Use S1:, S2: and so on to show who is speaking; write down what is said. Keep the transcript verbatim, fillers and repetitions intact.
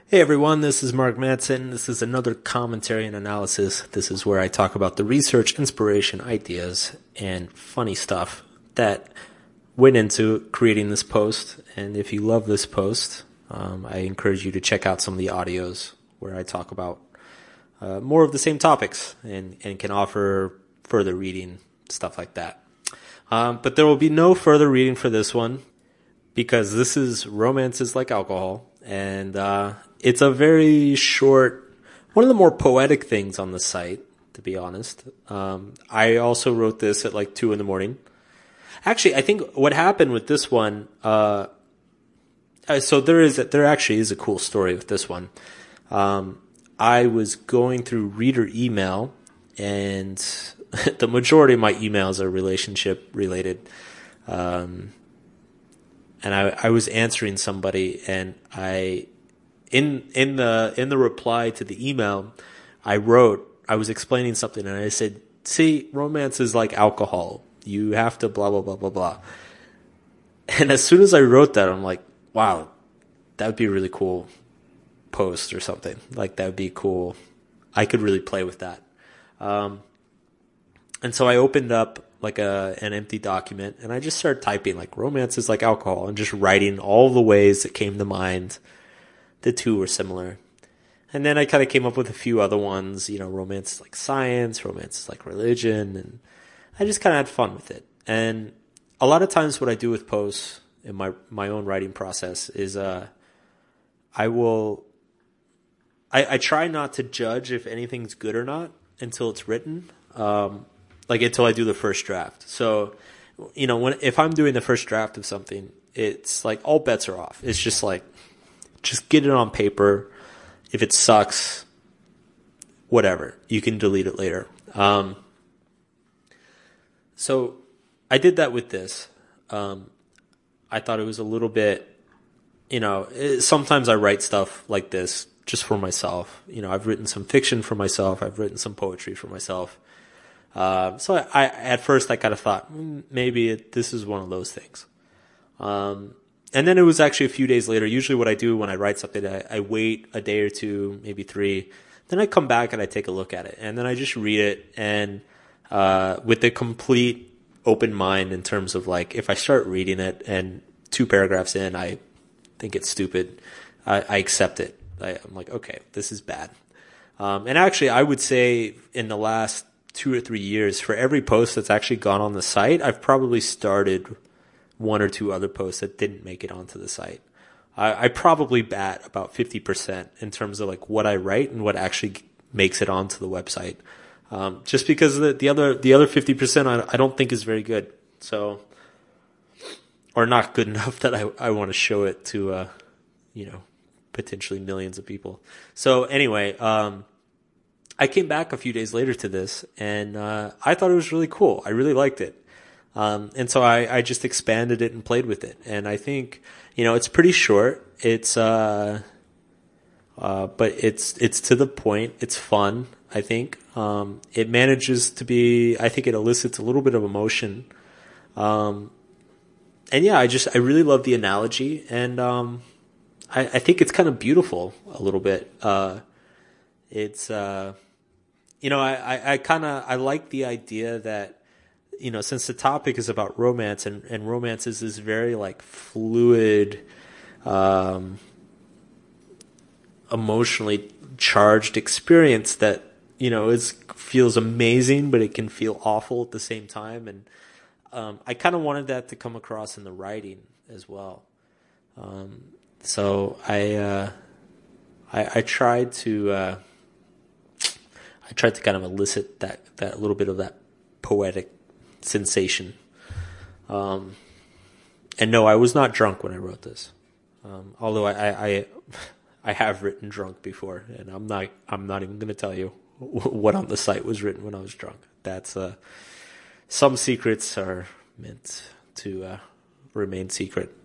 S1: Hey everyone, this is Mark Madsen. This is another commentary and analysis. This is where I talk about the research, inspiration, ideas, and funny stuff that went into creating this post. And if you love this post, um, I encourage you to check out some of the audios where I talk about uh, more of the same topics and, and can offer further reading, stuff like that. Um, but there will be no further reading for this one because this is Romance is Like Alcohol. And uh, it's a very short, one of the more poetic things on the site, to be honest. Um, I also wrote this at like two in the morning. Actually, I think what happened with this one, uh, so there is, there actually is a cool story with this one. Um, I was going through reader email, and the majority of my emails are relationship related. Um, and I, I was answering somebody, and I, in, in the, in the reply to the email, I wrote, I was explaining something, and I said, see, romance is like alcohol. You have to blah, blah, blah, blah, blah. And as soon as I wrote that, I'm like, wow, that would be a really cool post or something. Like, that would be cool. I could really play with that. Um, and so I opened up like a, an empty document, and I just started typing like romance is like alcohol and just writing all the ways that came to mind. The two were similar. And then I kind of came up with a few other ones, you know, romance is like science, romance is like religion, and I just kind of had fun with it. And a lot of times what I do with posts in my, my own writing process is, uh, I will, I, I try not to judge if anything's good or not until it's written. Um, like until I do the first draft. So, you know, when, if I'm doing the first draft of something, it's like all bets are off. It's just like, just get it on paper. If it sucks, whatever, you can delete it later. Um, so I did that with this. Um, I thought it was a little bit, you know, it, sometimes I write stuff like this just for myself. You know, I've written some fiction for myself. I've written some poetry for myself. Uh, so I, I, at first I kind of thought mm, maybe it, this is one of those things. Um, and then it was actually a few days later. Usually what I do when I write something, I, I wait a day or two, maybe three. Then I come back and I take a look at it, and then I just read it, and, uh, with a complete open mind in terms of like, if I start reading it and two paragraphs in, I think it's stupid, I, I accept it. I, I'm like, okay, this is bad. Um, and actually I would say in the last two or three years, for every post that's actually gone on the site, I've probably started one or two other posts that didn't make it onto the site. I, I probably bat about fifty percent in terms of like what I write and what actually makes it onto the website. Um, just because the, the other, the other fifty percent I, I don't think is very good. So, or not good enough that I, I want to show it to, uh, you know, potentially millions of people. So anyway, um, I came back a few days later to this, and uh, I thought it was really cool. I really liked it. Um, and so I, I just expanded it and played with it. And I think, you know, it's pretty short. It's, uh, uh, but it's, it's to the point. It's fun, I think. Um, it manages to be, I think it elicits a little bit of emotion. Um, and yeah, I just, I really love the analogy. And, um, I, I think it's kind of beautiful a little bit. Uh, it's, uh, You know, I, I, I kind of, I like the idea that, you know, since the topic is about romance, and, and romance is this very like fluid, um, emotionally charged experience that, you know, is, feels amazing, but it can feel awful at the same time. And, um, I kind of wanted that to come across in the writing as well. Um, so I, uh, I, I tried to, uh, I tried to kind of elicit that, that little bit of that poetic sensation. Um, and no, I was not drunk when I wrote this. Um, although I, I, I, I have written drunk before, and I'm not, I'm not even going to tell you what on the site was written when I was drunk. That's, uh, some secrets are meant to, uh, remain secret.